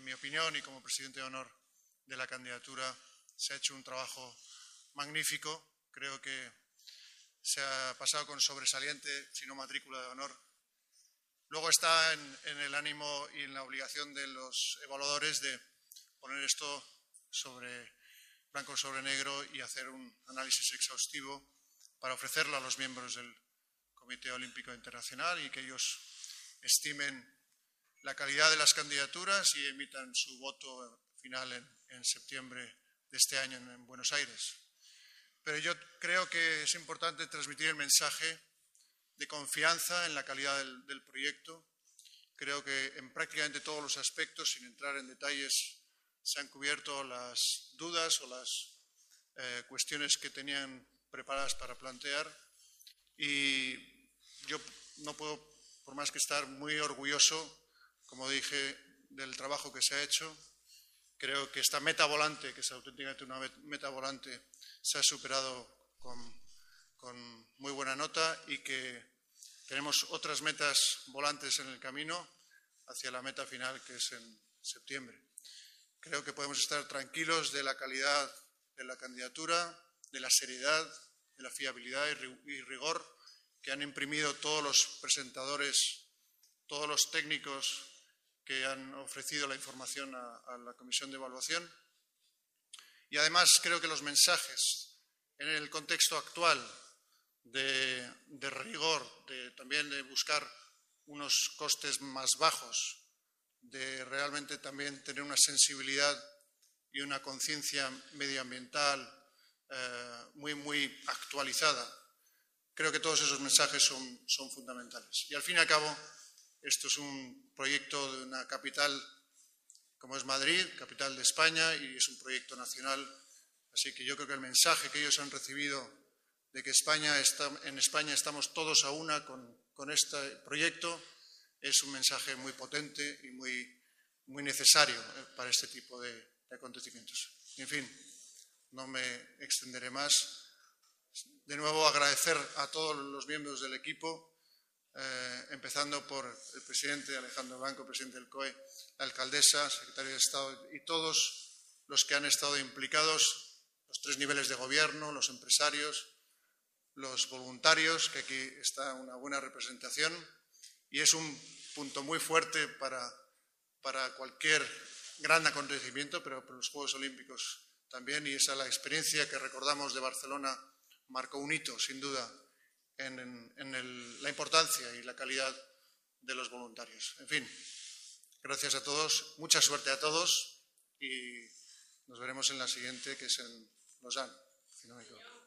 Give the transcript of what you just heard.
mi opinión y como presidente de honor de la candidatura, se ha hecho un trabajo magnífico. Creo que se ha pasado con sobresaliente, si no matrícula de honor. Luego está en el ánimo y en la obligación de los evaluadores de poner esto blanco sobre negro y hacer un análisis exhaustivo para ofrecerlo a los miembros del Comité Olímpico Internacional y que ellos estimen la calidad de las candidaturas y emitan su voto final en septiembre de este año en Buenos Aires. Pero yo creo que es importante transmitir el mensaje de confianza en la calidad del proyecto. Creo que en prácticamente todos los aspectos, sin entrar en detalles, se han cubierto las dudas o las cuestiones que tenían preparadas para plantear. Y yo no puedo, por más que estar muy orgulloso, como dije, del trabajo que se ha hecho. Creo que esta meta volante, que es auténticamente una meta volante, se ha superado con muy buena nota y que tenemos otras metas volantes en el camino hacia la meta final, que es en septiembre. Creo que podemos estar tranquilos de la calidad de la candidatura, de la seriedad, de la fiabilidad y rigor que han imprimido todos los presentadores, todos los técnicos que han ofrecido la información a la Comisión de Evaluación. Y además creo que los mensajes en el contexto actual de rigor, también de buscar unos costes más bajos, de realmente también tener una sensibilidad y una conciencia medioambiental muy actualizada. Creo que todos esos mensajes son fundamentales. Y al fin y al cabo, esto es un proyecto de una capital como es Madrid, capital de España, y es un proyecto nacional. Así que yo creo que el mensaje que ellos han recibido de que en España estamos todos a una con este proyecto es un mensaje muy potente y muy necesario para este tipo de acontecimientos. En fin, no me extenderé más. De nuevo, agradecer a todos los miembros del equipo, empezando por el presidente Alejandro Blanco, presidente del COE, la alcaldesa, secretario de Estado y todos los que han estado implicados, los 3 niveles de gobierno, los empresarios, los voluntarios, que aquí está una buena representación y es un punto muy fuerte para cualquier gran acontecimiento, pero para los Juegos Olímpicos también, y esa la experiencia que recordamos de Barcelona marcó un hito, sin duda, en la importancia y la calidad de los voluntarios. En fin, gracias a todos, mucha suerte a todos y nos veremos en la siguiente, que es en Lausanne.